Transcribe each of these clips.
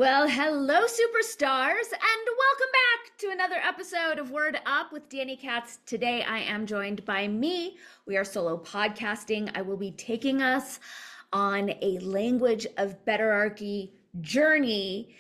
Well, hello, superstars, and welcome back to another episode of Word Up with Danny Katz. Today, I am joined by me. We are solo podcasting. I will be taking us on a language of betterarchy journey,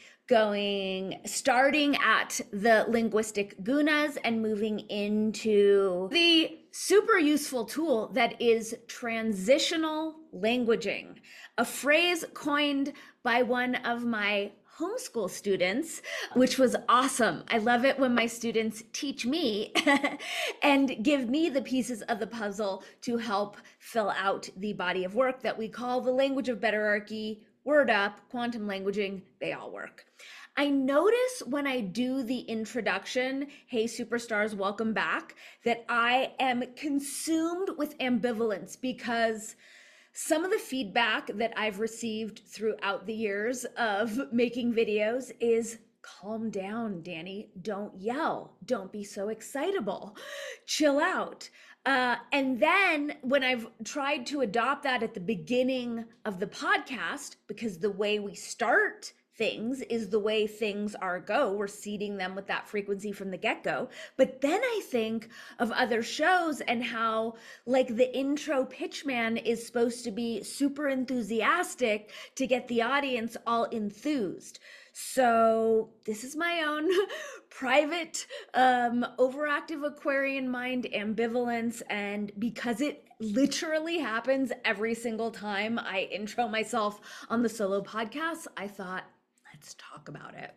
starting at the linguistic gunas and moving into the super useful tool that is transitional languaging, a phrase coined by one of my homeschool students, which was awesome. I love it when my students teach me and give me the pieces of the puzzle to help fill out the body of work that we call the language of betterarchy, Word Up, quantum languaging. They all work. I notice when I do the introduction, hey superstars, welcome back, that I am consumed with ambivalence because some of the feedback that I've received throughout the years of making videos is calm down, Danny. Don't yell. Don't be so excitable. Chill out. And then when I've tried to adopt that at the beginning of the podcast, because the way we start things is the way things go. We're seeding them with that frequency from the get-go. But then I think of other shows and how, like, the intro pitchman is supposed to be super enthusiastic to get the audience all enthused. So this is my own private overactive Aquarian mind ambivalence, and because it literally happens every single time I intro myself on the solo podcast, I thought, let's talk about it.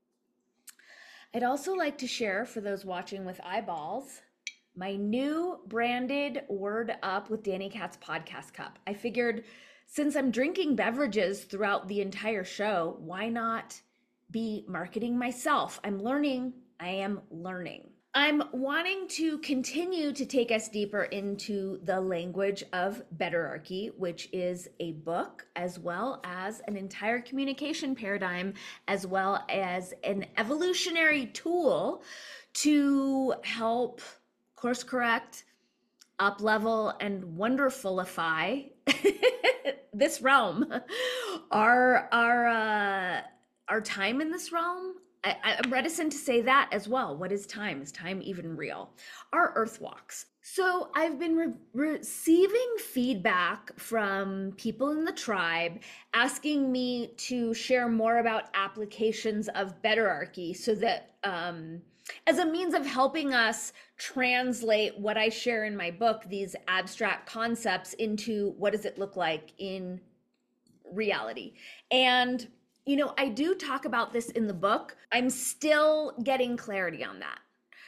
I'd also like to share, for those watching with eyeballs, my new branded Word Up with Danny Katz podcast cup. I figured, since I'm drinking beverages throughout the entire show, why not be marketing myself? I'm learning. I am learning. I'm wanting to continue to take us deeper into the language of betterarchy, which is a book, as well as an entire communication paradigm, as well as an evolutionary tool to help course correct, up level, and wonderfulify this realm. Our time in this realm, I'm reticent to say that as well. What is time? Is time even real? Our earth walks. So I've been receiving feedback from people in the tribe asking me to share more about applications of betterarchy, so that as a means of helping us translate what I share in my book, these abstract concepts, into what does it look like in reality. And you know, I do talk about this in the book. I'm still getting clarity on that.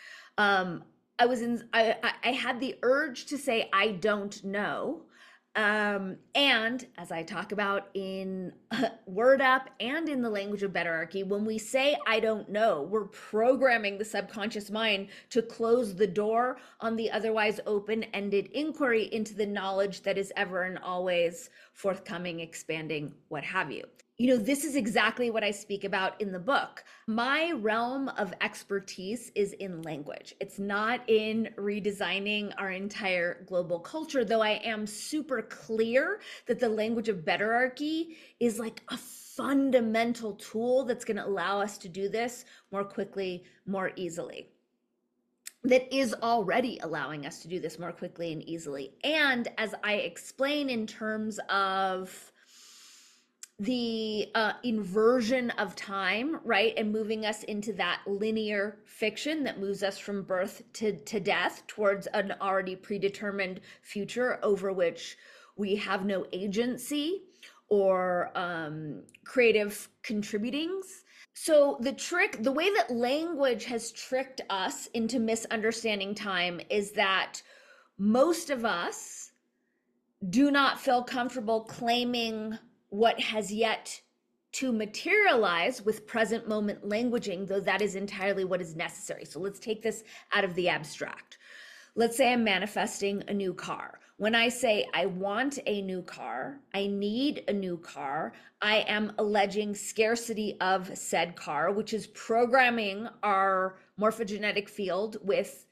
I had the urge to say, I don't know. And as I talk about in Word Up and in the language of betterarchy, when we say, I don't know, we're programming the subconscious mind to close the door on the otherwise open-ended inquiry into the knowledge that is ever and always forthcoming, expanding, what have you. You know, this is exactly what I speak about in the book. My realm of expertise is in language. It's not in redesigning our entire global culture, though I am super clear that the language of betterarchy is like a fundamental tool that's going to allow us to do this more quickly, more easily. That is already allowing us to do this more quickly and easily. And as I explain in terms of the inversion of time, right? And moving us into that linear fiction that moves us from birth to death towards an already predetermined future over which we have no agency or creative contributings. So the way that language has tricked us into misunderstanding time is that most of us do not feel comfortable claiming what has yet to materialize with present moment languaging, though that is entirely what is necessary. So let's take this out of the abstract. Let's say I'm manifesting a new car. When I say I want a new car, I need a new car, I am alleging scarcity of said car, which is programming our morphogenetic field with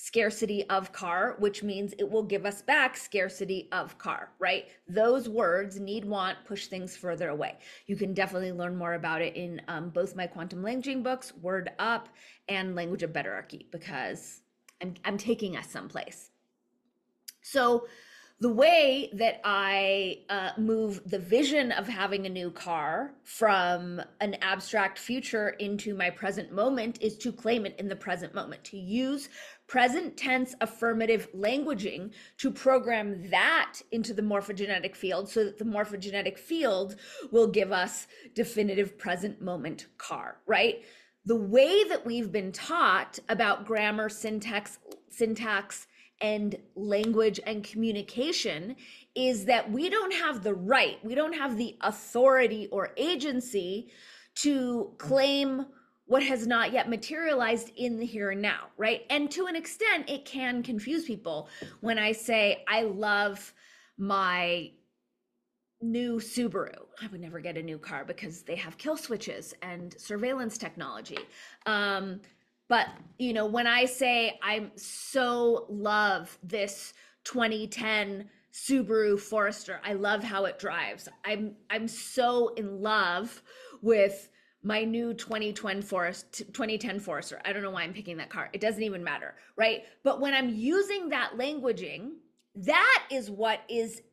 scarcity of car, which means it will give us back scarcity of car, right? Those words, need, want, push things further away. You can definitely learn more about it in both my quantum languaging books, Word Up and Language of Betterarchy, because I'm taking us someplace. So the way that I move the vision of having a new car from an abstract future into my present moment is to claim it in the present moment, to use present tense affirmative languaging to program that into the morphogenetic field so that the morphogenetic field will give us definitive present moment car, right? The way that we've been taught about grammar, syntax, and language and communication is that we don't have the right, we don't have the authority or agency to claim what has not yet materialized in the here and now, right? And to an extent, it can confuse people when I say, I love my new Subaru. I would never get a new car because they have kill switches and surveillance technology. But when I say I'm so love this 2010 Subaru Forester, I love how it drives. I'm so in love with my new 2010 Forester. I don't know why I'm picking that car. It doesn't even matter, right? But when I'm using that languaging, that is what is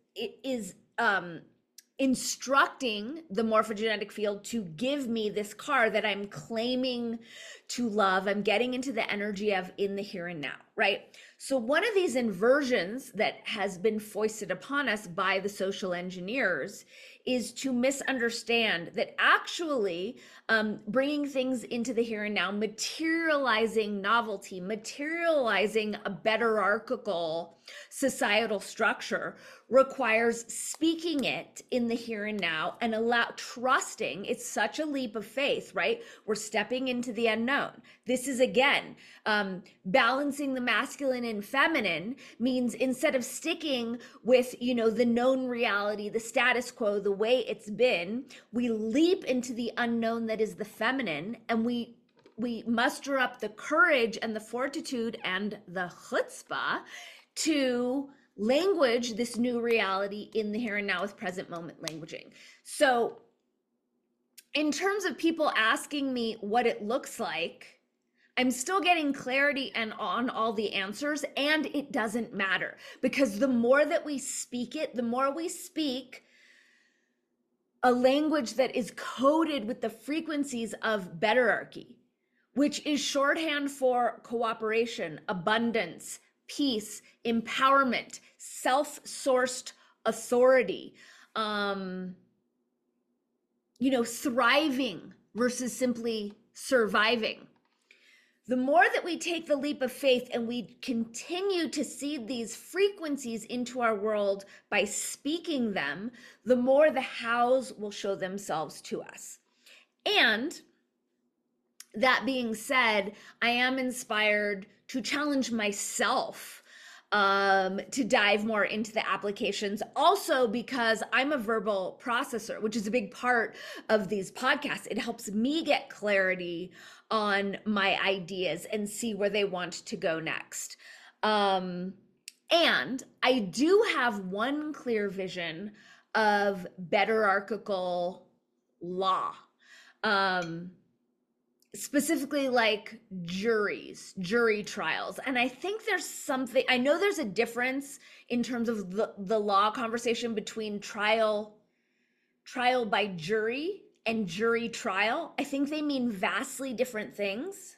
instructing the morphogenetic field to give me this car that I'm claiming to love. I'm getting into the energy of in the here and now, right? So one of these inversions that has been foisted upon us by the social engineers is to misunderstand that actually bringing things into the here and now, materializing novelty, materializing a betterarchical societal structure requires speaking it in the here and now and trusting. It's such a leap of faith, right? We're stepping into the unknown. This is again, balancing the masculine and feminine means instead of sticking with, the known reality, the status quo, the way it's been, we leap into the unknown that is the feminine, and we muster up the courage and the fortitude and the chutzpah to language this new reality in the here and now with present moment languaging. So in terms of people asking me what it looks like, I'm still getting clarity and on all the answers, and it doesn't matter, because the more that we speak it, the more we speak a language that is coded with the frequencies of betterarchy, which is shorthand for cooperation, abundance, peace, empowerment, self-sourced authority, thriving versus simply surviving. The more that we take the leap of faith and we continue to seed these frequencies into our world by speaking them, the more the hows will show themselves to us. And that being said, I am inspired to challenge myself to dive more into the applications, also because I'm a verbal processor, which is a big part of these podcasts. It helps me get clarity on my ideas and see where they want to go next. And I do have one clear vision of betterarchical law. Specifically like jury trials. And I think I know there's a difference in terms of the law conversation between trial by jury and jury trial. I think they mean vastly different things.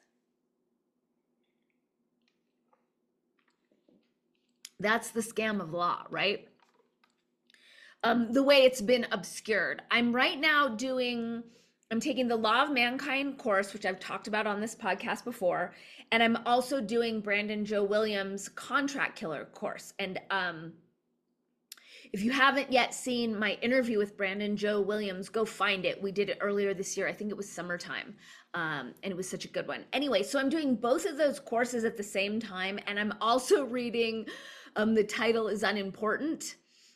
That's the scam of law, right? The way it's been obscured. I'm taking the Law of Mankind course, which I've talked about on this podcast before, and I'm also doing Brandon Joe Williams' Contract Killer course. And if you haven't yet seen my interview with Brandon Joe Williams, go find it. We did it earlier this year. I think it was summertime, and it was such a good one. Anyway, so I'm doing both of those courses at the same time, and I'm also reading, the title is unimportant,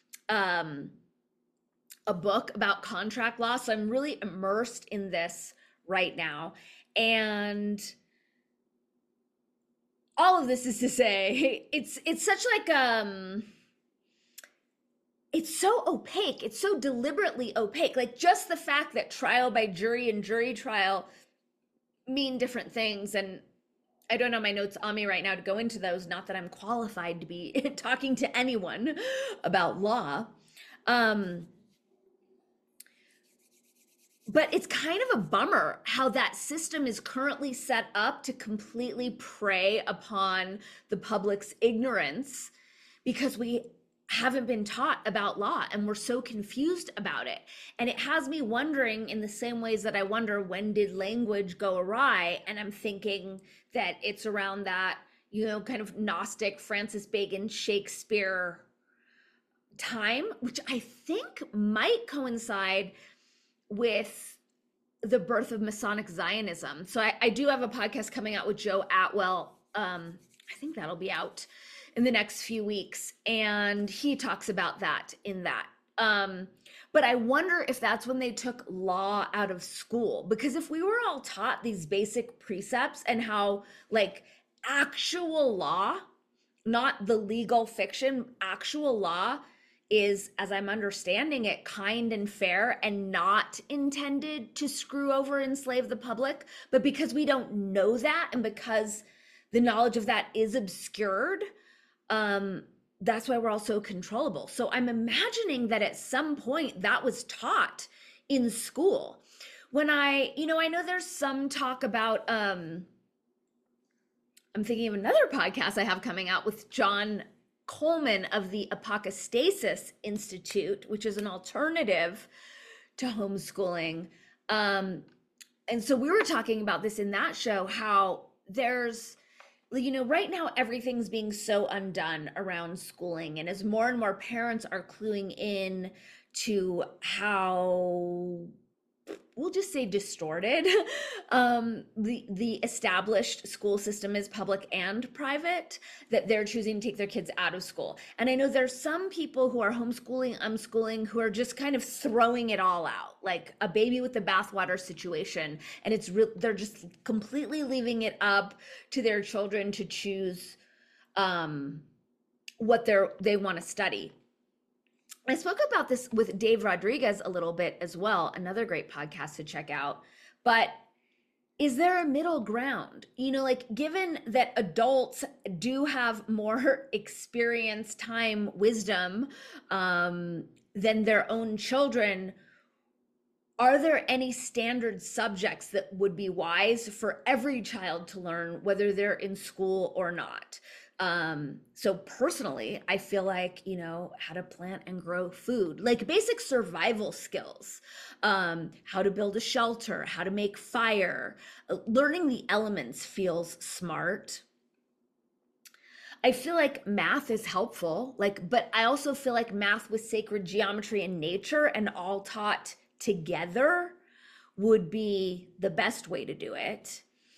a book about contract law. So I'm really immersed in this right now. And all of this is to say, it's such like it's so opaque. It's so deliberately opaque. Like just the fact that trial by jury and jury trial mean different things. And I don't know my notes on me right now to go into those. Not that I'm qualified to be talking to anyone about law. Um, but it's kind of a bummer how that system is currently set up to completely prey upon the public's ignorance because we haven't been taught about law and we're so confused about it. And it has me wondering in the same ways that I wonder, when did language go awry? And I'm thinking that it's around that, kind of Gnostic Francis Bacon Shakespeare time, which I think might coincide with the birth of Masonic Zionism. So I do have a podcast coming out with Joe Atwell. I think that'll be out in the next few weeks. And he talks about that in that. But I wonder if that's when they took law out of school, because if we were all taught these basic precepts and how like actual law, not the legal fiction, actual law is, as I'm understanding it, kind and fair and not intended to screw over, enslave the public. But because we don't know that, and because the knowledge of that is obscured, that's why we're all so controllable. So I'm imagining that at some point that was taught in school. When I know there's some talk about, I'm thinking of another podcast I have coming out with John Coleman of the Apocastasis Institute, which is an alternative to homeschooling. And so we were talking about this in that show, how there's, right now everything's being so undone around schooling. And as more and more parents are cluing in to how, we'll just say distorted, the established school system is, public and private, that they're choosing to take their kids out of school. And I know there's some people who are homeschooling, unschooling, who are just kind of throwing it all out, like a baby with the bathwater situation. And they're just completely leaving it up to their children to choose what they want to study. I spoke about this with Dave Rodriguez a little bit as well, another great podcast to check out. But is there a middle ground? Given that adults do have more experience, time, wisdom than their own children, are there any standard subjects that would be wise for every child to learn, whether they're in school or not? So personally, I feel like, how to plant and grow food, like basic survival skills, how to build a shelter, how to make fire, learning the elements feels smart. I feel like math is helpful, but I also feel like math with sacred geometry and nature and all taught together would be the best way to do it.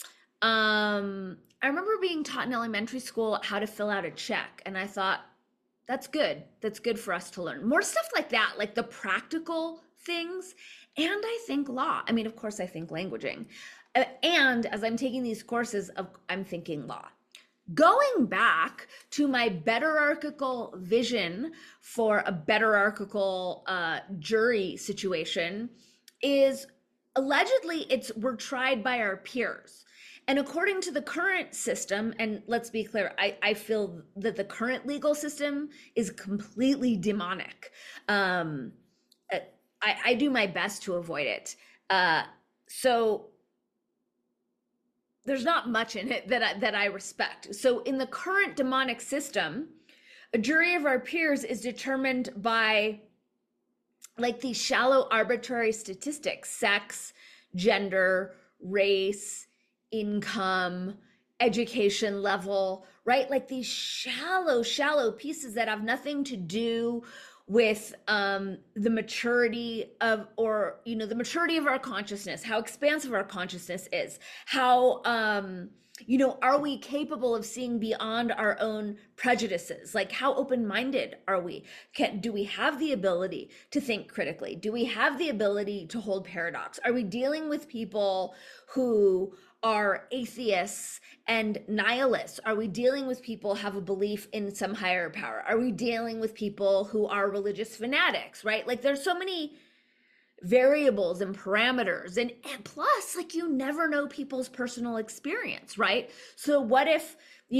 I remember being taught in elementary school how to fill out a check, and I thought, that's good. That's good for us to learn. More stuff like that, like the practical things. And I think law. I mean, of course, I think languaging. And as I'm taking these courses, I'm thinking law. Going back to my betterarchical vision for a betterarchical jury situation is, allegedly we're tried by our peers. And according to the current system, and let's be clear, I feel that the current legal system is completely demonic. I do my best to avoid it. So there's not much in it that I respect. So in the current demonic system, a jury of our peers is determined by like these shallow arbitrary statistics: sex, gender, race, income, education level, right? Like these shallow pieces that have nothing to do with the maturity of, the maturity of our consciousness, how expansive our consciousness is, how Are we capable of seeing beyond our own prejudices? Like, how open-minded are we? Do we have the ability to think critically? Do we have the ability to hold paradox? Are we dealing with people who are atheists and nihilists? Are we dealing with people who have a belief in some higher power? Are we dealing with people who are religious fanatics, right? Like, there's so many variables and parameters, and plus, like, you never know people's personal experience, right? So what if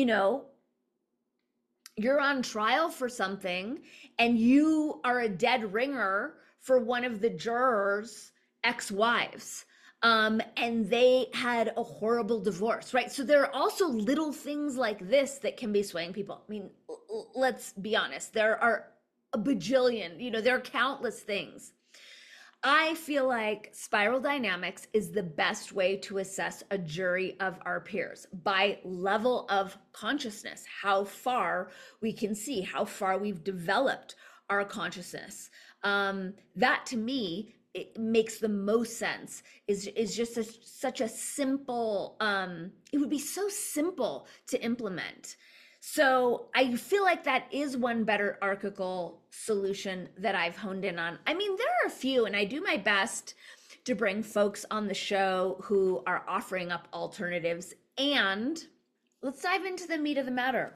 you're on trial for something and you are a dead ringer for one of the jurors' ex-wives, and they had a horrible divorce, right? So there are also little things like this that can be swaying people. I mean, let's be honest, there are a bajillion, there are countless things. I feel like spiral dynamics is the best way to assess a jury of our peers by level of consciousness, how far we can see, how far we've developed our consciousness. That to me, it makes the most sense, is just such a simple, it would be so simple to implement. So I feel like that is one better-archical solution that I've honed in on. I mean, there are a few, and I do my best to bring folks on the show who are offering up alternatives. And let's dive into the meat of the matter.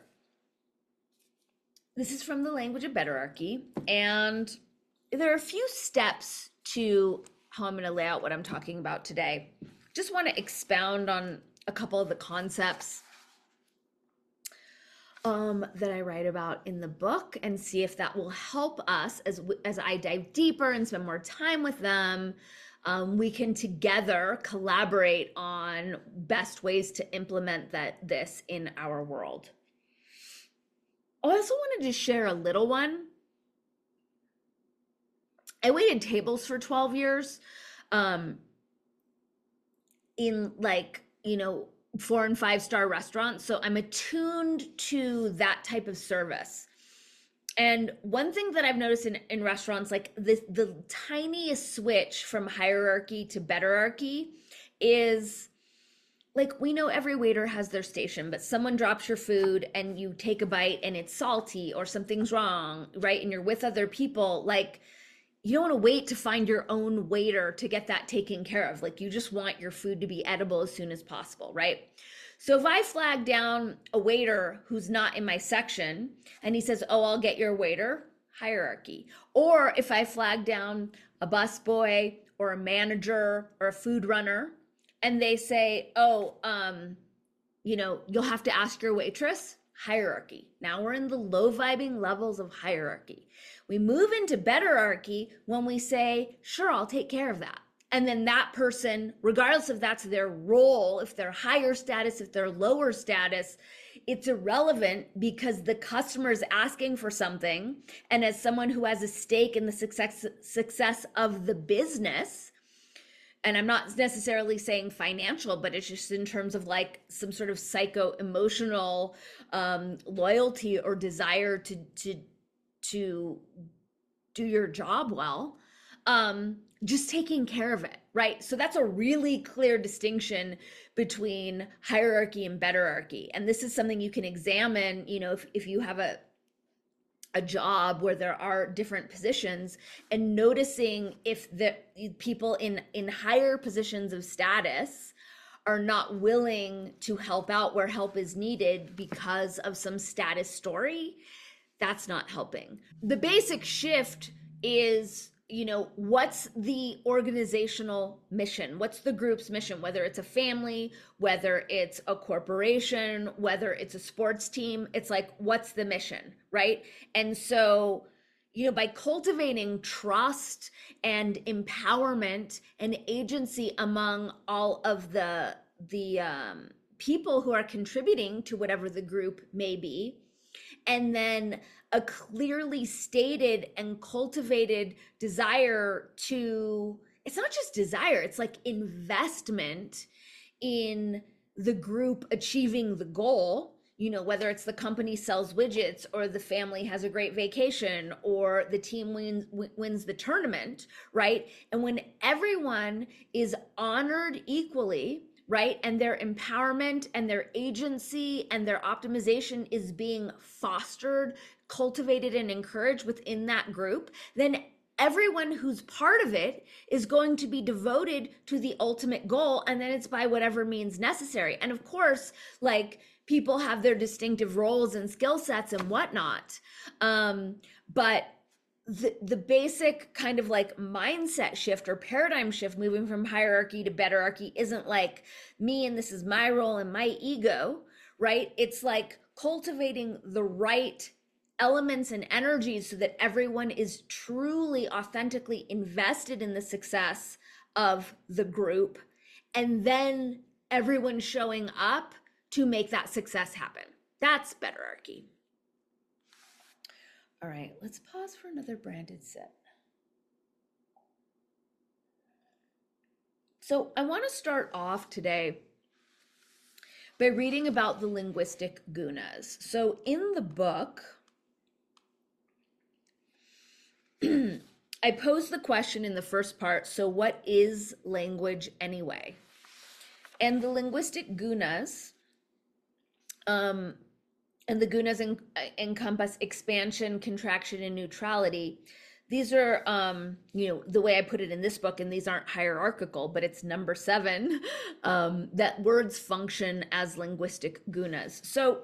This is from The Language of Betterarchy, and there are a few steps to how I'm going to lay out what I'm talking about today. Just want to expound on a couple of the concepts that I write about in the book, and see if that will help us as I dive deeper and spend more time with them. We can together collaborate on best ways to implement this in our world. I also wanted to share a little one. I waited tables for 12 years in 4 and 5 star restaurants. So I'm attuned to that type of service. And one thing that I've noticed in restaurants, like the tiniest switch from hierarchy to betterarchy is, like, we know every waiter has their station, but someone drops your food and you take a bite and it's salty or something's wrong, right? And you're with other people, like, you don't want to wait to find your own waiter to get that taken care of. Like, you just want your food to be edible as soon as possible, right? So if I flag down a waiter who's not in my section and he says, "Oh, I'll get your waiter," hierarchy. Or if I flag down a busboy or a manager or a food runner and they say, "Oh, you'll have to ask your waitress," hierarchy. Now we're in the low vibing levels of hierarchy. We move into betterarchy when we say, "Sure, I'll take care of that." And then that person, regardless if that's their role, if they're higher status, if they're lower status, it's irrelevant, because the customer is asking for something. And as someone who has a stake in the success of the business, and I'm not necessarily saying financial, but it's just in terms of like some sort of psycho-emotional loyalty or desire to do your job well, just taking care of it, right? So that's a really clear distinction between hierarchy and betterarchy. And this is something you can examine, if you have a job where there are different positions, and noticing if the people in higher positions of status are not willing to help out where help is needed because of some status story. That's not helping. The basic shift is, what's the organizational mission? What's the group's mission? Whether it's a family, whether it's a corporation, whether it's a sports team, it's like, what's the mission, right? And so, by cultivating trust and empowerment and agency among all of the people who are contributing to whatever the group may be, and then a clearly stated and cultivated desire to, it's not just desire, it's like investment in the group achieving the goal, whether it's the company sells widgets or the family has a great vacation or the team wins the tournament, right? And when everyone is honored equally, right? And their empowerment and their agency and their optimization is being fostered, cultivated, and encouraged within that group, then everyone who's part of it is going to be devoted to the ultimate goal, and then it's by whatever means necessary. And of course, like, people have their distinctive roles and skill sets and whatnot, but the basic kind of like mindset shift or paradigm shift, moving from hierarchy to betterarchy, isn't like me and this is my role and my ego, right? It's like cultivating the right elements and energies so that everyone is truly authentically invested in the success of the group, and then everyone showing up to make that success happen. That's betterarchy. All right, let's pause for another branded sip. So I want to start off today by reading about the linguistic gunas. So in the book, I posed the question in the first part, so what is language anyway? And the linguistic gunas, and the gunas encompass expansion, contraction, and neutrality. These are, the way I put it in this book, and these aren't hierarchical, but it's number 7, that words function as linguistic gunas. So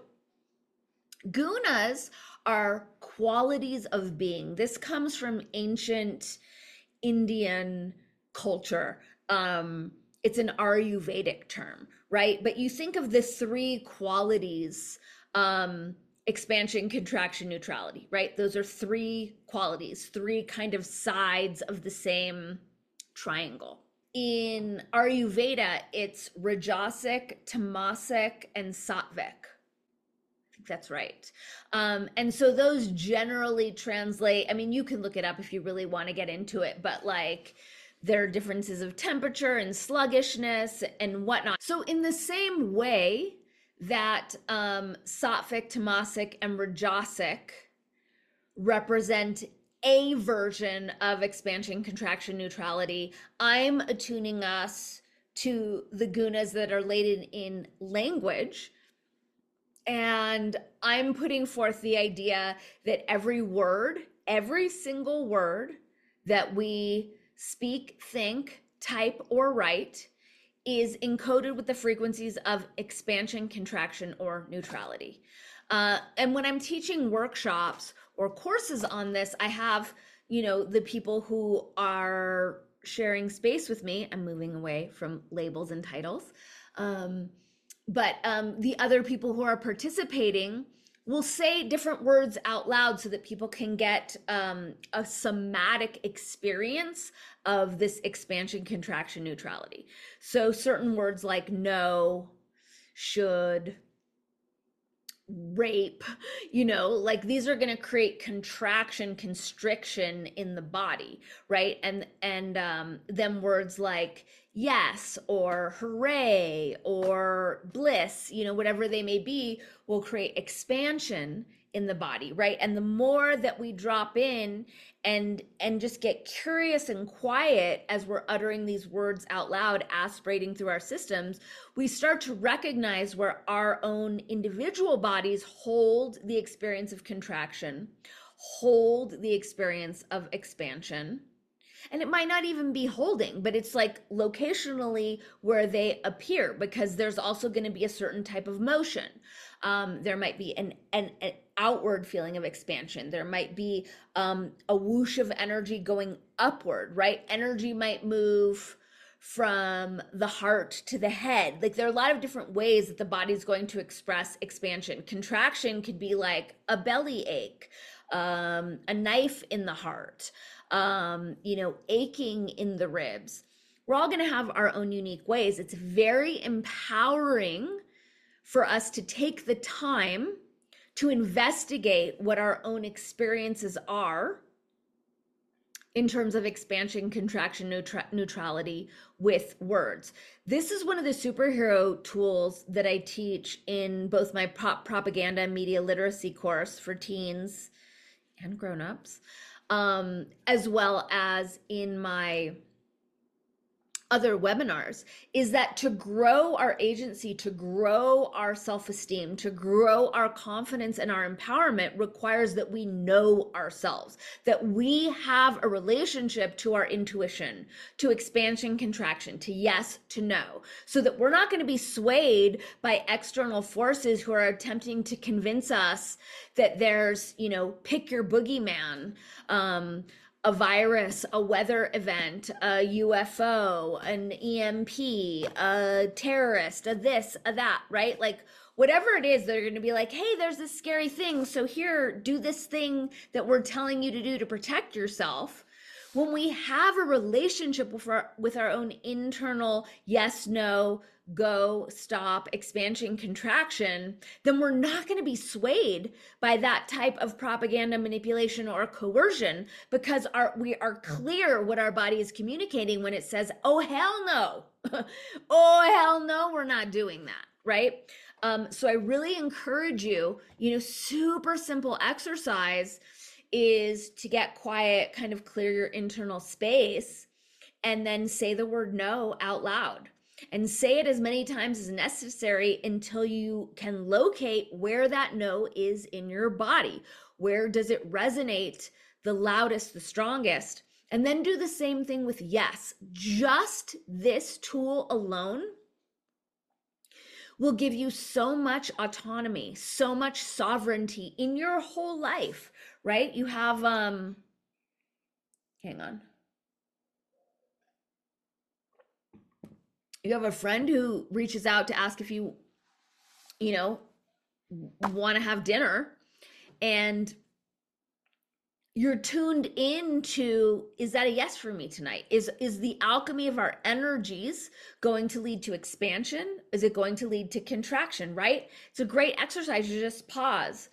gunas are qualities of being. This comes from ancient Indian culture. It's an Ayurvedic term, right? But you think of the 3 qualities, expansion, contraction, neutrality, right? Those are 3 qualities, 3 kind of sides of the same triangle. In Ayurveda, it's Rajasic, Tamasic, and Sattvic. That's right. And so those generally translate, I mean, you can look it up if you really want to get into it, but like there are differences of temperature and sluggishness and whatnot. So in the same way that Sattvic, Tamasic, and Rajasic represent a version of expansion, contraction, neutrality, I'm attuning us to the gunas that are laden in language. And I'm putting forth the idea that every word, every single word that we speak, think, type, or write is encoded with the frequencies of expansion, contraction, or neutrality. And when I'm teaching workshops or courses on this, I have, the people who are sharing space with me. I'm moving away from labels and titles. But the other people who are participating will say different words out loud so that people can get a somatic experience of this expansion, contraction, neutrality. So certain words like no, should, rape, like these are going to create contraction, constriction in the body, right? And then words like yes or hooray or bliss, whatever they may be, will create expansion in the body, right? And the more that we drop in and just get curious and quiet as we're uttering these words out loud, aspirating through our systems, we start to recognize where our own individual bodies hold the experience of contraction, hold the experience of expansion. And it might not even be holding, but it's like locationally where they appear, because there's also going to be a certain type of motion. There might be an outward feeling of expansion. There might be a whoosh of energy going upward, right? Energy might move from the heart to the head. Like there are a lot of different ways that the body's going to express expansion. Contraction could be like a belly ache, a knife in the heart, aching in the ribs. We're all going to have our own unique ways. It's very empowering for us to take the time to investigate what our own experiences are in terms of expansion, contraction, neutrality with words. This is one of the superhero tools that I teach in both my propaganda and media literacy course for teens and grownups, as well as in my other webinars, is that to grow our agency, to grow our self-esteem, to grow our confidence and our empowerment requires that we know ourselves, that we have a relationship to our intuition, to expansion, contraction, to yes, to no, so that we're not going to be swayed by external forces who are attempting to convince us that there's, pick your boogeyman, a virus, a weather event, a UFO, an EMP, a terrorist, a this, a that, right? Like whatever it is, they're going to be like, hey, there's this scary thing. So here, do this thing that we're telling you to do to protect yourself. When we have a relationship with our own internal yes, no, go, stop, expansion, contraction, then we're not going to be swayed by that type of propaganda, manipulation, or coercion, because we are clear what our body is communicating when it says, oh, hell no. Oh, hell no, we're not doing that, right? So I really encourage you, super simple exercise is to get quiet, kind of clear your internal space, and then say the word no out loud. And say it as many times as necessary until you can locate where that no is in your body. Where does it resonate the loudest, the strongest? And then do the same thing with yes. Just this tool alone will give you so much autonomy, so much sovereignty in your whole life, right? You have, hang on. You have a friend who reaches out to ask if you want to have dinner, and you're tuned into, is that a yes for me tonight? Is the alchemy of our energies going to lead to expansion? Is it going to lead to contraction, right? It's a great exercise to just pause.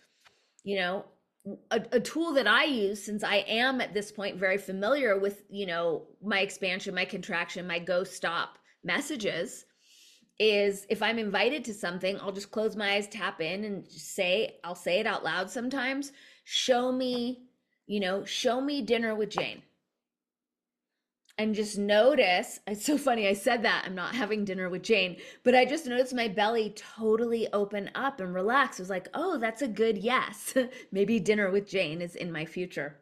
A tool that I use, since I am at this point very familiar with, my expansion, my contraction, my go, stop messages, is if I'm invited to something, I'll just close my eyes, tap in, and I'll say it out loud sometimes. Show me dinner with Jane. And just notice, it's so funny, I said that I'm not having dinner with Jane, but I just noticed my belly totally open up and relax. It was like, oh, that's a good yes. Maybe dinner with Jane is in my future.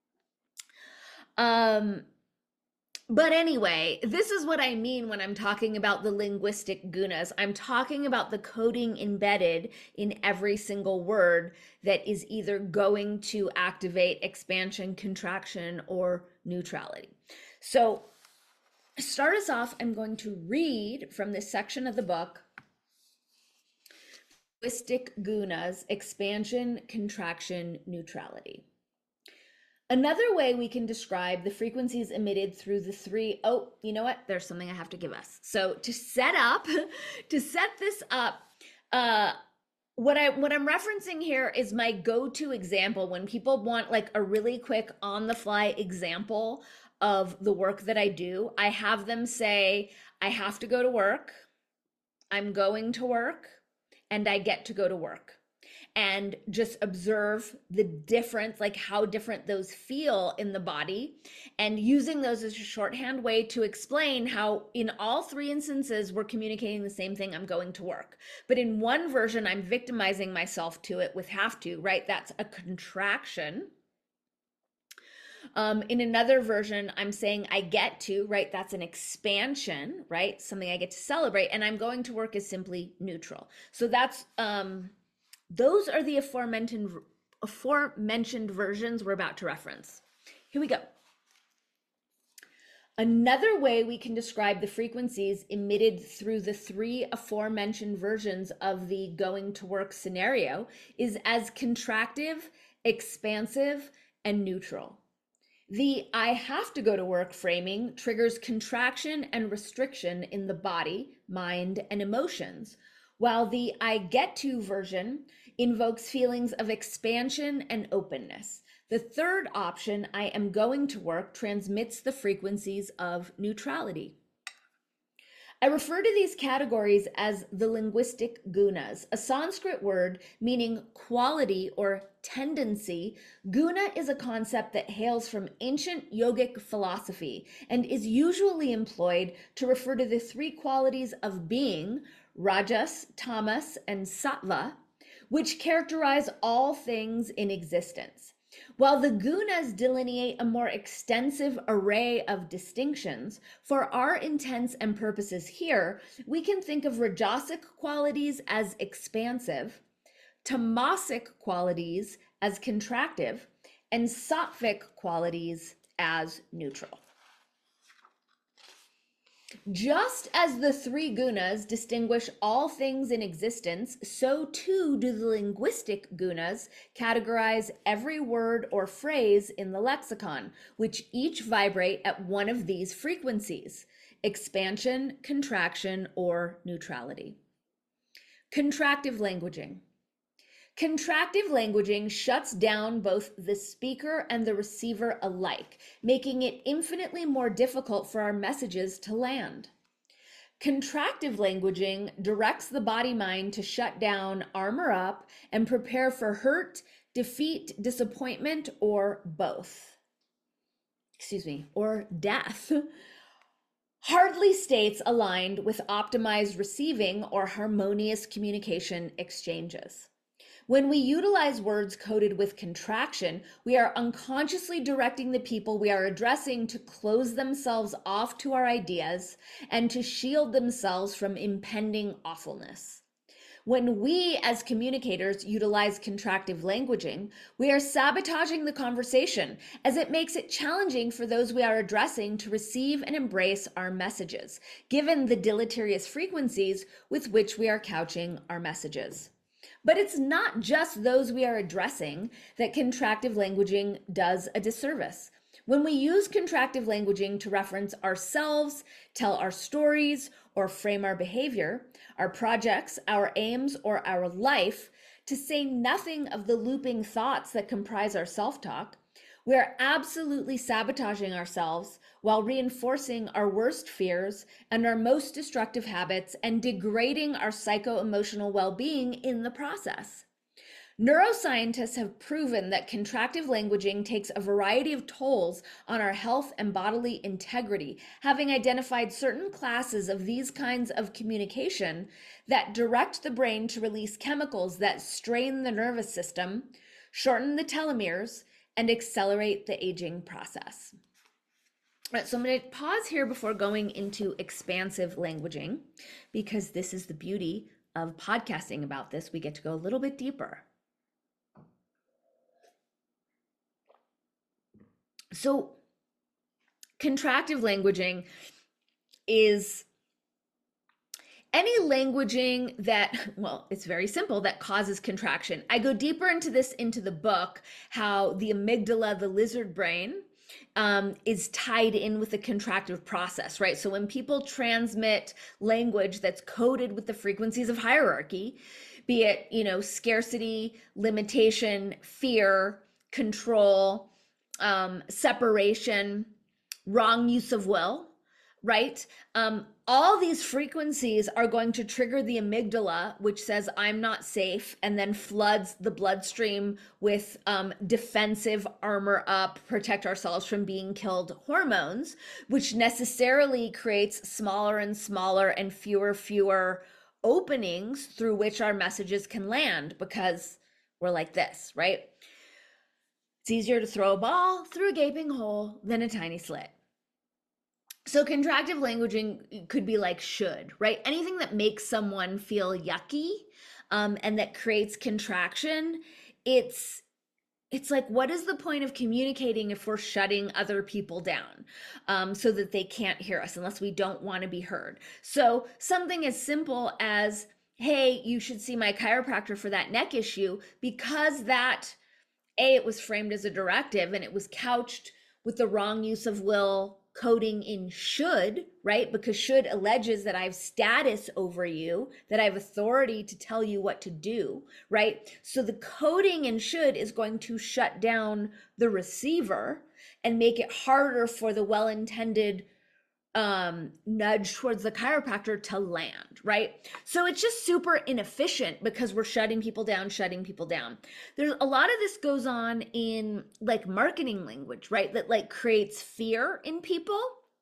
But anyway, this is what I mean when I'm talking about the linguistic gunas. I'm talking about the coding embedded in every single word that is either going to activate expansion, contraction, or neutrality. So to start us off, I'm going to read from this section of the book, Linguistic Gunas, Expansion, Contraction, Neutrality. Another way we can describe the frequencies emitted through the three, oh, you know what? There's something I have to give us. So to set this up, what I'm referencing here is my go-to example when people want like a really quick on-the-fly example of the work that I do. I have them say, I have to go to work, I'm going to work, and I get to go to work. And just observe the difference, like how different those feel in the body, and using those as a shorthand way to explain how in all three instances we're communicating the same thing, I'm going to work. But in one version, I'm victimizing myself to it with have to, right? That's a contraction. In another version, I'm saying I get to, right? That's an expansion, right? Something I get to celebrate. And I'm going to work is simply neutral. So that's, those are the aforementioned versions we're about to reference. Here we go. Another way we can describe the frequencies emitted through the three aforementioned versions of the going to work scenario is as contractive, expansive, and neutral. The I have to go to work framing triggers contraction and restriction in the body, mind, and emotions, while the I get to version invokes feelings of expansion and openness. The third option, I am going to work, transmits the frequencies of neutrality. I refer to these categories as the linguistic gunas, a Sanskrit word meaning quality or tendency. Guna is a concept that hails from ancient yogic philosophy and is usually employed to refer to the three qualities of being, rajas, tamas, and sattva, which characterize all things in existence. While the gunas delineate a more extensive array of distinctions, for our intents and purposes here, we can think of rajasic qualities as expansive, tamasic qualities as contractive, and sattvic qualities as neutral. Just as the three gunas distinguish all things in existence, so too do the linguistic gunas categorize every word or phrase in the lexicon, which each vibrate at one of these frequencies: expansion, contraction, or neutrality. Contractive languaging. Contractive languaging shuts down both the speaker and the receiver alike, making it infinitely more difficult for our messages to land. Contractive languaging directs the body-mind to shut down, armor up, and prepare for hurt, defeat, disappointment, or both. Or death. Hardly states aligned with optimized receiving or harmonious communication exchanges. When we utilize words coded with contraction, we are unconsciously directing the people we are addressing to close themselves off to our ideas and to shield themselves from impending awfulness. When we, as communicators, utilize contractive languaging, we are sabotaging the conversation, as it makes it challenging for those we are addressing to receive and embrace our messages, given the deleterious frequencies with which we are couching our messages. But it's not just those we are addressing that contractive languaging does a disservice. When we use contractive languaging to reference ourselves, tell our stories, or frame our behavior, our projects, our aims, or our life, to say nothing of the looping thoughts that comprise our self-talk, we are absolutely sabotaging ourselves while reinforcing our worst fears and our most destructive habits and degrading our psycho-emotional well-being in the process. Neuroscientists have proven that contractive languaging takes a variety of tolls on our health and bodily integrity, having identified certain classes of these kinds of communication that direct the brain to release chemicals that strain the nervous system, shorten the telomeres, and accelerate the aging process. All right, so I'm going to pause here before going into expansive languaging, because this is the beauty of podcasting about this. We get to go a little bit deeper. So contractive languaging is any languaging that, well, it's very simple, that causes contraction. I go deeper into this into the book, how the amygdala, the lizard brain, is tied in with the contractive process, right? So when people transmit language that's coded with the frequencies of hierarchy, be it, scarcity, limitation, fear, control, separation, wrong use of will, right? All these frequencies are going to trigger the amygdala, which says, I'm not safe, and then floods the bloodstream with defensive, armor up, protect ourselves from being killed hormones, which necessarily creates smaller and smaller and fewer openings through which our messages can land, because we're like this, right? It's easier to throw a ball through a gaping hole than a tiny slit. So contractive languaging could be like should, right? Anything that makes someone feel yucky, and that creates contraction, it's like, what is the point of communicating if we're shutting other people down, so that they can't hear us unless we don't want to be heard? So something as simple as, hey, you should see my chiropractor for that neck issue, because that, it was framed as a directive and it was couched with the wrong use of will coding in should, right? Because should alleges that I have status over you, that I have authority to tell you what to do, right? So the coding in should is going to shut down the receiver and make it harder for the well-intended nudge towards the chiropractor to land, right? So it's just super inefficient because we're shutting people down, shutting people down. There's a lot of this goes on in like marketing language, right? That like creates fear in people.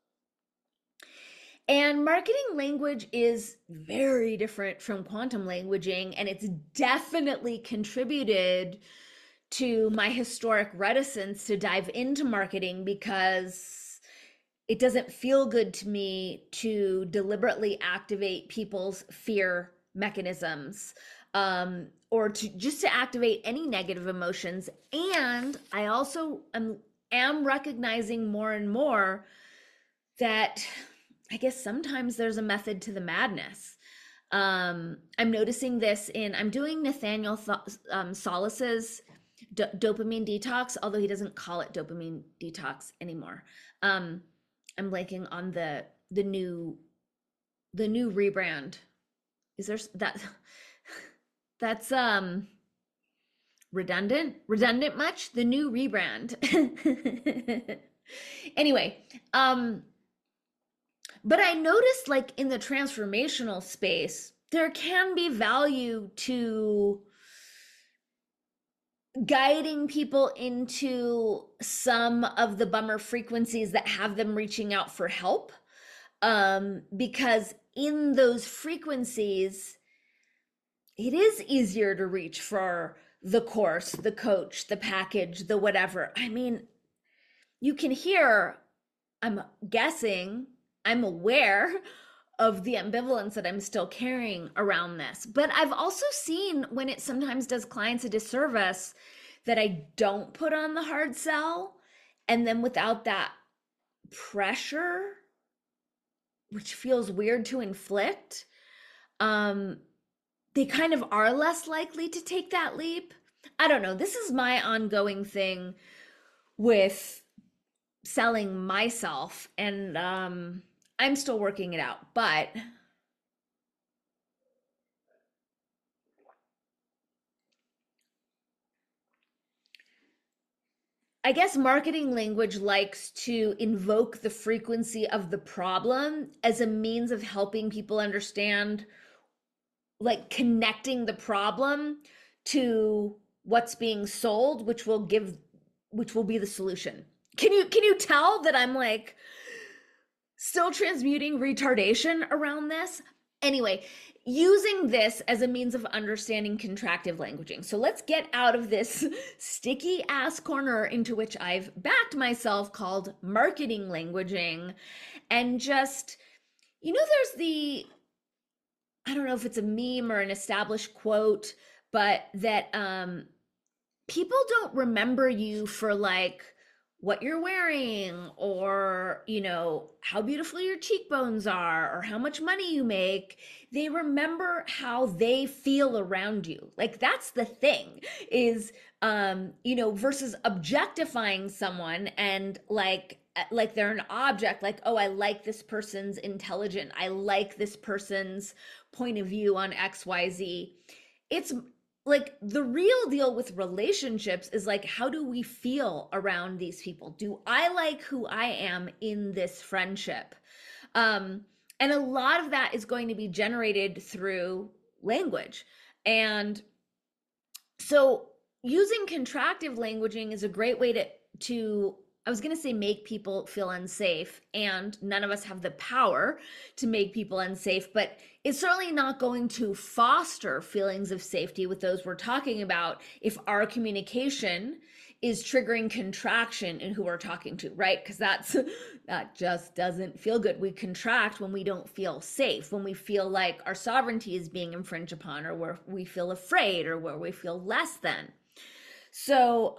And marketing language is very different from quantum languaging, and it's definitely contributed to my historic reticence to dive into marketing because it doesn't feel good to me to deliberately activate people's fear mechanisms, or to activate any negative emotions. And I also am recognizing more and more that I guess sometimes there's a method to the madness. I'm noticing this I'm doing Nathaniel Solis's dopamine detox, although he doesn't call it dopamine detox anymore. I'm blanking on the new rebrand. Is there that that's redundant much? The new rebrand. Anyway, but I noticed like in the transformational space, there can be value to guiding people into some of the bummer frequencies that have them reaching out for help, because in those frequencies it is easier to reach for the course, the coach, the package, the whatever. I mean, you can hear, I'm guessing, I'm aware of the ambivalence that I'm still carrying around this. But I've also seen when it sometimes does clients a disservice that I don't put on the hard sell. And then without that pressure, which feels weird to inflict, they kind of are less likely to take that leap. I don't know. This is my ongoing thing with selling myself, and I'm still working it out, but I guess marketing language likes to invoke the frequency of the problem as a means of helping people understand, like connecting the problem to what's being sold, which will be the solution. Can you tell that I'm like still transmuting retardation around this? Anyway, using this as a means of understanding contractive languaging. So let's get out of this sticky ass corner into which I've backed myself called marketing languaging, and just, there's I don't know if it's a meme or an established quote, but that people don't remember you for like what you're wearing, or how beautiful your cheekbones are, or how much money you make. They remember how they feel around you. Like that's the thing, is versus objectifying someone and like they're an object, like, oh, I like this person's intelligent, I like this person's point of view on XYZ. It's like the real deal with relationships is like, how do we feel around these people? Do I like who I am in this friendship? And a lot of that is going to be generated through language. And so using contractive languaging is a great way to I was going to say make people feel unsafe, and none of us have the power to make people unsafe, but it's certainly not going to foster feelings of safety with those we're talking about if our communication is triggering contraction in who we're talking to, right? Because that just doesn't feel good. We contract when we don't feel safe, when we feel like our sovereignty is being infringed upon, or where we feel afraid, or where we feel less than. So,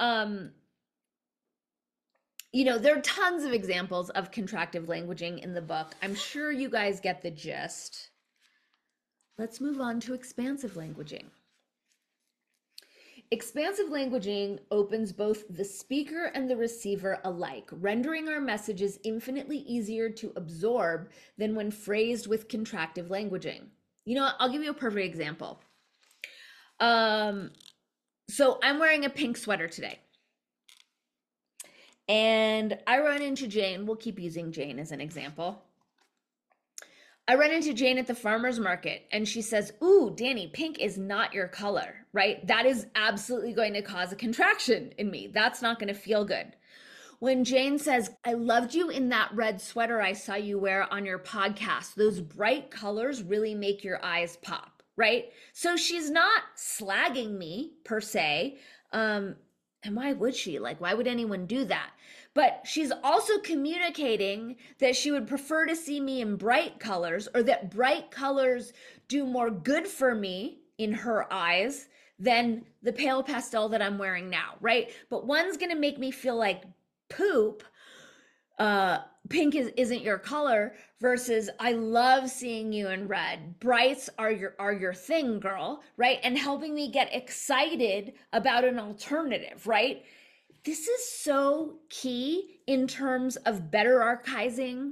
there are tons of examples of contractive languaging in the book. I'm sure you guys get the gist. Let's move on to expansive languaging. Expansive languaging opens both the speaker and the receiver alike, rendering our messages infinitely easier to absorb than when phrased with contractive languaging. I'll give you a perfect example. So I'm wearing a pink sweater today. And I run into Jane. We'll keep using Jane as an example. I run into Jane at the farmer's market and she says, "Ooh, Danny, pink is not your color," right? That is absolutely going to cause a contraction in me. That's not going to feel good. When Jane says, "I loved you in that red sweater I saw you wear on your podcast. Those bright colors really make your eyes pop," right? So she's not slagging me per se. And why would she? Like, why would anyone do that? But she's also communicating that she would prefer to see me in bright colors, or that bright colors do more good for me in her eyes than the pale pastel that I'm wearing now, right? But one's going to make me feel like poop, pink isn't your color, versus I love seeing you in red. Brights are your thing, girl, right? And helping me get excited about an alternative, right? This is so key in terms of better archiving,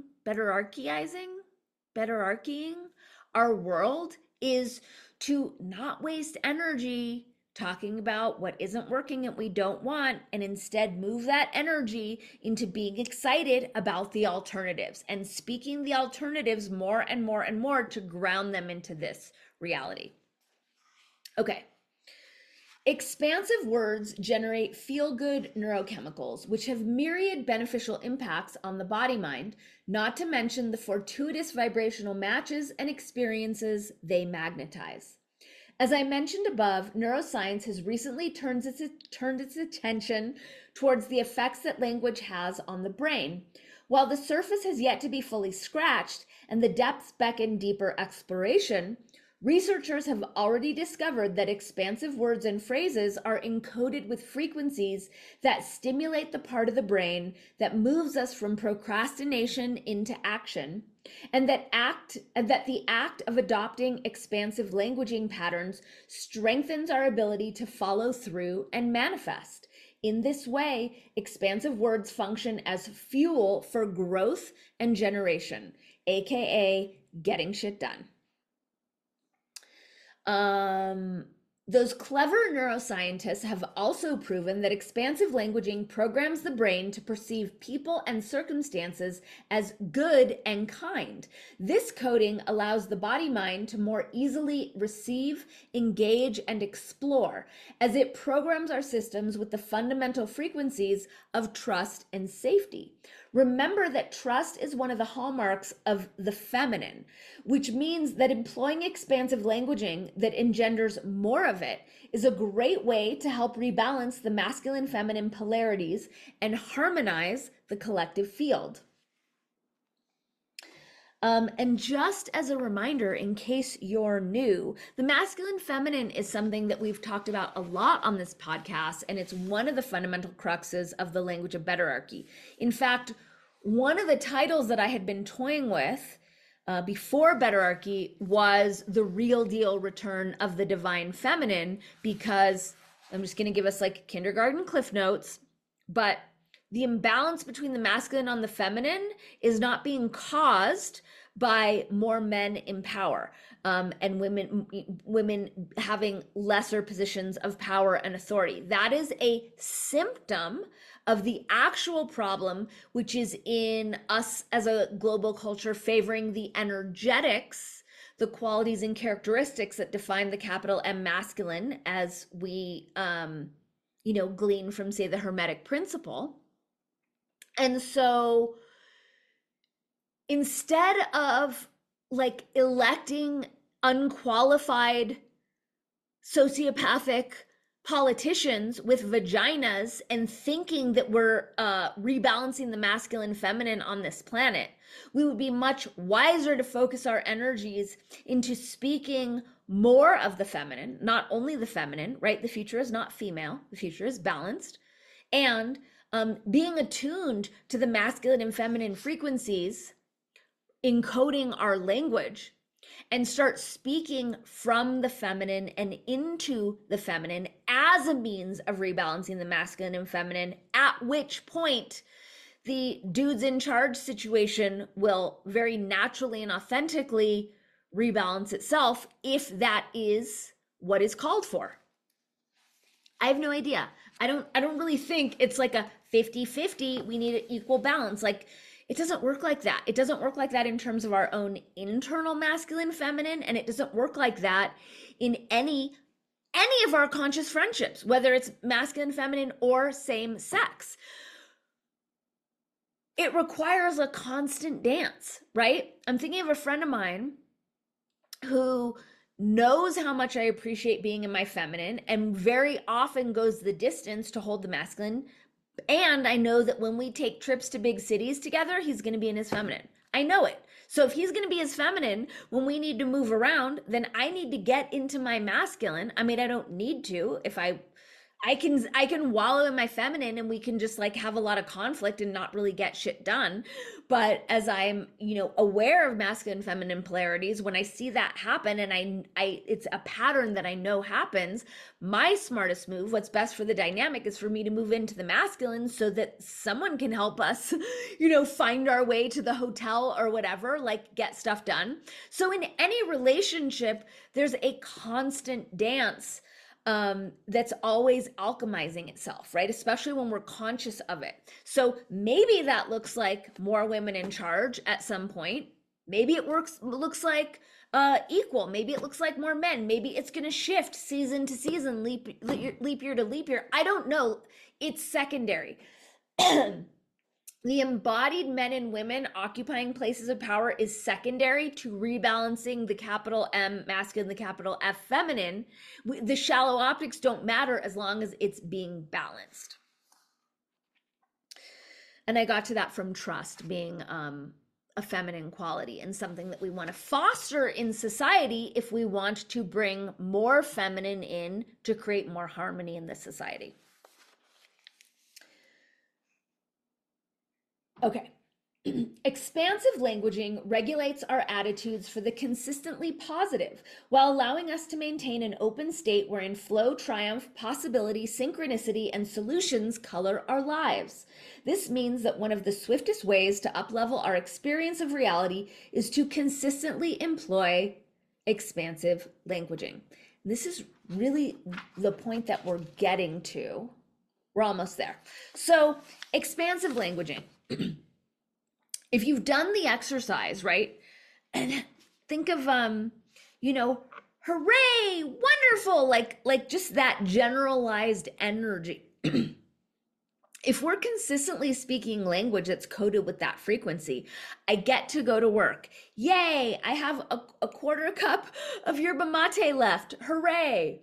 better arcing our world, is to not waste energy talking about what isn't working and we don't want, and instead move that energy into being excited about the alternatives and speaking the alternatives more and more and more to ground them into this reality. Okay. Expansive words generate feel-good neurochemicals, which have myriad beneficial impacts on the body-mind, not to mention the fortuitous vibrational matches and experiences they magnetize. As I mentioned above, neuroscience has recently turned its attention towards the effects that language has on the brain. While the surface has yet to be fully scratched and the depths beckon deeper exploration, researchers have already discovered that expansive words and phrases are encoded with frequencies that stimulate the part of the brain that moves us from procrastination into action, and that the act of adopting expansive languaging patterns strengthens our ability to follow through and manifest. In this way, expansive words function as fuel for growth and generation, aka getting shit done. Those clever neuroscientists have also proven that expansive languaging programs the brain to perceive people and circumstances as good and kind. This coding allows the body-mind to more easily receive, engage, and explore, as it programs our systems with the fundamental frequencies of trust and safety. Remember that trust is one of the hallmarks of the feminine, which means that employing expansive languaging that engenders more of it is a great way to help rebalance the masculine-feminine polarities and harmonize the collective field. And just as a reminder, in case you're new, the masculine feminine is something that we've talked about a lot on this podcast, and it's one of the fundamental cruxes of the language of betterarchy. In fact, one of the titles that I had been toying with before betterarchy was The Real Deal Return of the Divine Feminine, because I'm just going to give us like kindergarten cliff notes, but the imbalance between the masculine and the feminine is not being caused by more men in power, and women having lesser positions of power and authority. That is a symptom of the actual problem, which is in us as a global culture favoring the energetics, the qualities and characteristics that define the capital M masculine, as we glean from, say, the Hermetic principle. And so instead of like electing unqualified sociopathic politicians with vaginas and thinking that we're rebalancing the masculine feminine on this planet, we would be much wiser to focus our energies into speaking more of the feminine, not only the feminine, right? The future is not female, the future is balanced, and being attuned to the masculine and feminine frequencies, encoding our language, and start speaking from the feminine and into the feminine as a means of rebalancing the masculine and feminine, at which point the dudes in charge situation will very naturally and authentically rebalance itself, if that is what is called for. I have no idea. I don't really think it's like a 50-50, we need an equal balance. Like, It doesn't work like that. It doesn't work like that in terms of our own internal masculine feminine, and it doesn't work like that in any of our conscious friendships, whether it's masculine, feminine, or same sex. It requires a constant dance, right? I'm thinking of a friend of mine who knows how much I appreciate being in my feminine and very often goes the distance to hold the masculine. And I know that when we take trips to big cities together, he's going to be in his feminine. I know it. So if he's going to be his feminine when we need to move around, then I need to get into my masculine. I mean, I don't need to. If I can wallow in my feminine and we can just like have a lot of conflict and not really get shit done. But as I'm, aware of masculine and feminine polarities, when I see that happen and I it's a pattern that I know happens, my smartest move, what's best for the dynamic, is for me to move into the masculine so that someone can help us, find our way to the hotel or whatever, like get stuff done. So in any relationship, there's a constant dance that's always alchemizing itself, right? Especially when we're conscious of it. So maybe that looks like more women in charge at some point. Maybe it looks like equal. Maybe it looks like more men. Maybe it's going to shift season to season, leap year to leap year. I don't know. It's secondary. The embodied men and women occupying places of power is secondary to rebalancing the capital M masculine, the capital F feminine. The shallow optics don't matter as long as it's being balanced. And I got to that from trust being a feminine quality and something that we want to foster in society if we want to bring more feminine in to create more harmony in the society. Okay. Expansive languaging regulates our attitudes for the consistently positive while allowing us to maintain an open state wherein flow, triumph, possibility, synchronicity, and solutions color our lives. This means that one of the swiftest ways to uplevel our experience of reality is to consistently employ expansive languaging. This is really the point that we're getting to. We're almost there. So, expansive languaging. If you've done the exercise, right, and think of, hooray, wonderful, like just that generalized energy. If we're consistently speaking language that's coded with that frequency, I get to go to work. Yay, I have a quarter cup of yerba mate left. Hooray.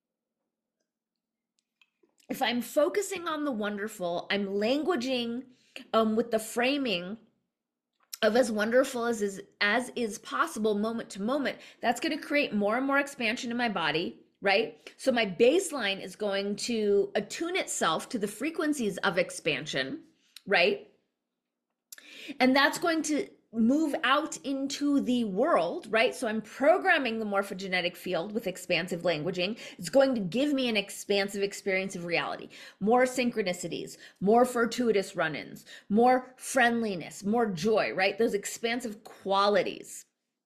If I'm focusing on the wonderful, I'm languaging with the framing of as wonderful as is possible moment to moment. That's going to create more and more expansion in my body, right? So my baseline is going to attune itself to the frequencies of expansion, right? And that's going to move out into the world, right? So I'm programming the morphogenetic field with expansive languaging. It's going to give me an expansive experience of reality, more synchronicities, more fortuitous run-ins, more friendliness, more joy, right? Those expansive qualities.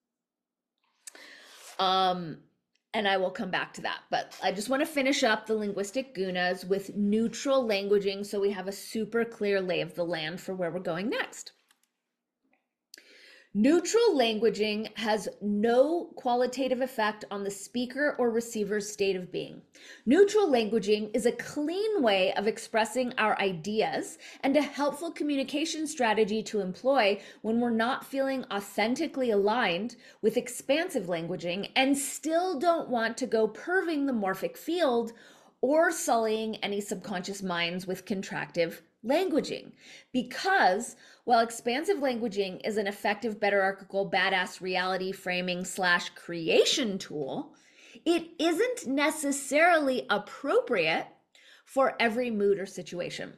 And I will come back to that, but I just want to finish up the linguistic gunas with neutral languaging so we have a super clear lay of the land for where we're going next. Neutral languaging has no qualitative effect on the speaker or receiver's state of being. Neutral languaging is a clean way of expressing our ideas and a helpful communication strategy to employ when we're not feeling authentically aligned with expansive languaging and still don't want to go perving the morphic field or sullying any subconscious minds with contractive languaging. Because while expansive languaging is an effective, betterarchical, badass reality framing / creation tool, it isn't necessarily appropriate for every mood or situation.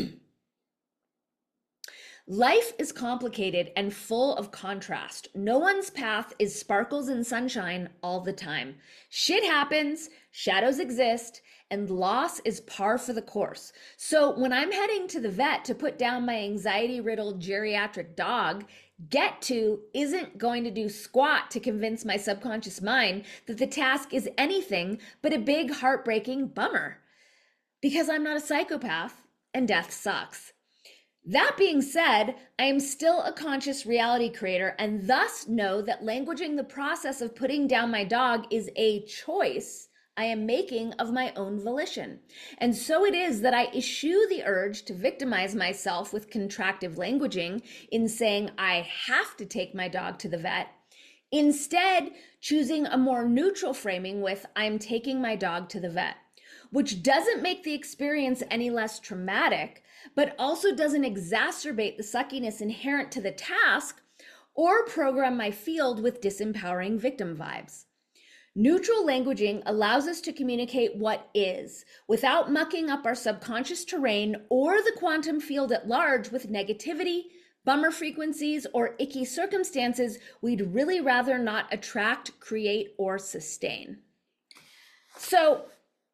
Life is complicated and full of contrast. No one's path is sparkles and sunshine all the time. Shit happens, shadows exist, and loss is par for the course. So when I'm heading to the vet to put down my anxiety-riddled geriatric dog, Get To isn't going to do squat to convince my subconscious mind that the task is anything but a big heartbreaking bummer. Because I'm not a psychopath and death sucks. That being said, I am still a conscious reality creator and thus know that languaging the process of putting down my dog is a choice I am making of my own volition. And so it is that I eschew the urge to victimize myself with contractive languaging in saying I have to take my dog to the vet. Instead, choosing a more neutral framing with I'm taking my dog to the vet, which doesn't make the experience any less traumatic, but also doesn't exacerbate the suckiness inherent to the task or program my field with disempowering victim vibes. Neutral languaging allows us to communicate what is without mucking up our subconscious terrain or the quantum field at large with negativity, bummer frequencies, or icky circumstances we'd really rather not attract, create, or sustain. So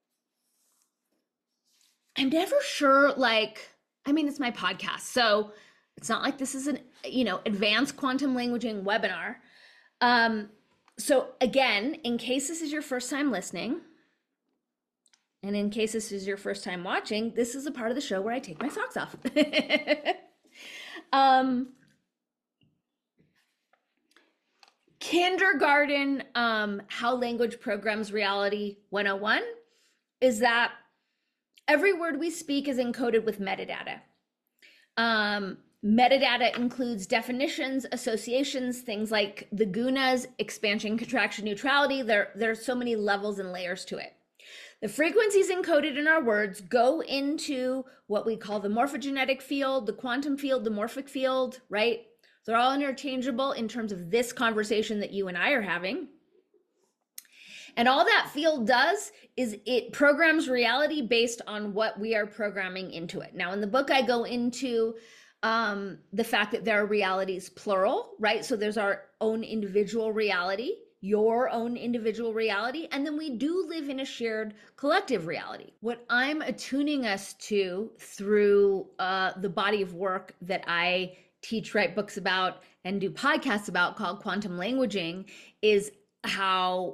I'm never sure, it's my podcast, so it's not like this is an, advanced quantum languaging webinar. So again, in case this is your first time listening, and in case this is your first time watching, this is a part of the show where I take my socks off. Kindergarten, How Language Programs Reality 101 is that every word we speak is encoded with metadata. Metadata includes definitions, associations, things like the gunas, expansion, contraction, neutrality. There are so many levels and layers to it. The frequencies encoded in our words go into what we call the morphogenetic field, the quantum field, the morphic field, right? They're all interchangeable in terms of this conversation that you and I are having. And all that field does is it programs reality based on what we are programming into it. Now, in the book, I go into the fact that there are realities plural, right? So there's our own individual reality, your own individual reality, and then we do live in a shared collective reality. What I'm attuning us to through the body of work that I teach, write books about, and do podcasts about called quantum languaging is how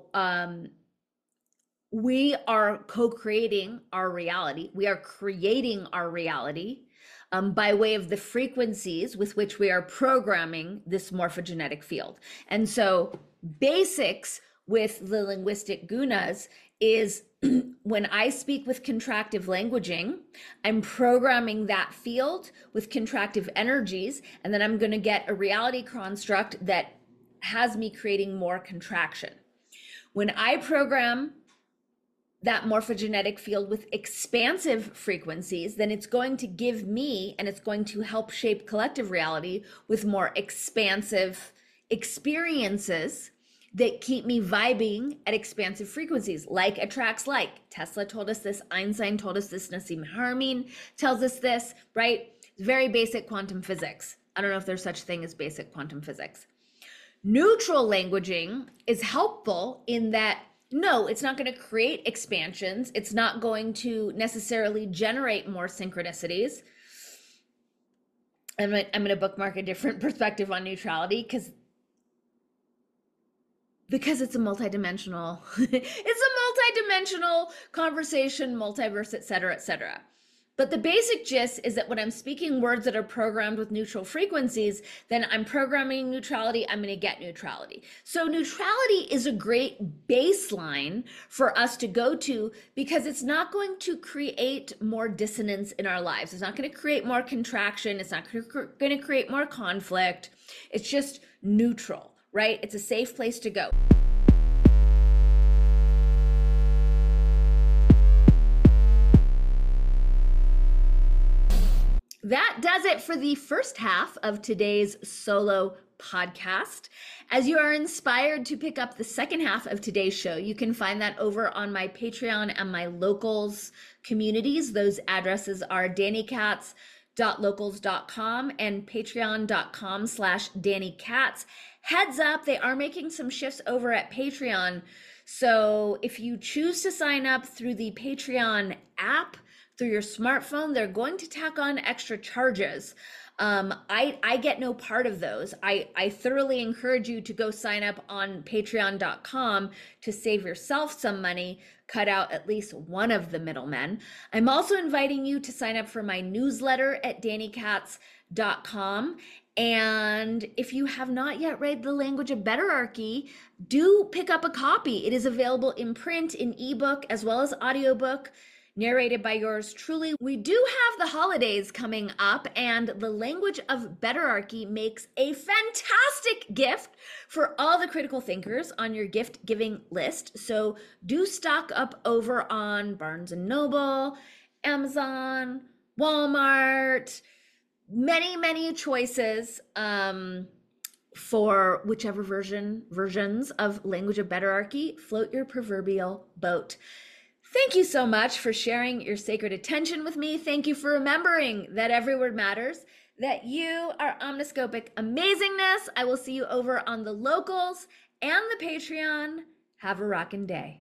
we are co-creating our reality. We are creating our reality by way of the frequencies with which we are programming this morphogenetic field. And so basics with the linguistic gunas is when I speak with contractive languaging, I'm programming that field with contractive energies, and then I'm going to get a reality construct that has me creating more contraction. When I program that morphogenetic field with expansive frequencies, then it's going to give me, and it's going to help shape collective reality with more expansive experiences that keep me vibing at expansive frequencies. Like attracts like. Tesla told us this, Einstein told us this, Nassim Haramein tells us this, right? Very basic quantum physics. I don't know if there's such thing as basic quantum physics. Neutral languaging is helpful in that, no, it's not going to create expansions. It's not going to necessarily generate more synchronicities. I'm going to bookmark a different perspective on neutrality because it's a multidimensional, conversation, multiverse, et cetera, et cetera. But the basic gist is that when I'm speaking words that are programmed with neutral frequencies, then I'm programming neutrality, I'm going to get neutrality. So neutrality is a great baseline for us to go to because it's not going to create more dissonance in our lives. It's not going to create more contraction. It's not going to create more conflict. It's just neutral, right? It's a safe place to go. That does it for the first half of today's solo podcast. As you are inspired to pick up the second half of today's show, you can find that over on my Patreon and my locals communities. Those addresses are dannycats.locals.com and patreon.com/DannyCats. Heads up, they are making some shifts over at Patreon. So if you choose to sign up through the Patreon app, through your smartphone, they're going to tack on extra charges. I get no part of those. I thoroughly encourage you to go sign up on patreon.com to save yourself some money, cut out at least one of the middlemen. I'm also inviting you to sign up for my newsletter at danikatz.com. And if you have not yet read The Language of Betterarchy, do pick up a copy. It is available in print, in ebook, as well as audiobook, narrated by yours truly. We do have the holidays coming up, and The Language of Betterarchy makes a fantastic gift for all the critical thinkers on your gift giving list. So do stock up over on Barnes and Noble, Amazon, Walmart, many choices for whichever versions of Language of Betterarchy float your proverbial boat. Thank you so much for sharing your sacred attention with me. Thank you for remembering that every word matters, that you are omniscopic amazingness. I will see you over on the locals and the Patreon. Have a rockin' day.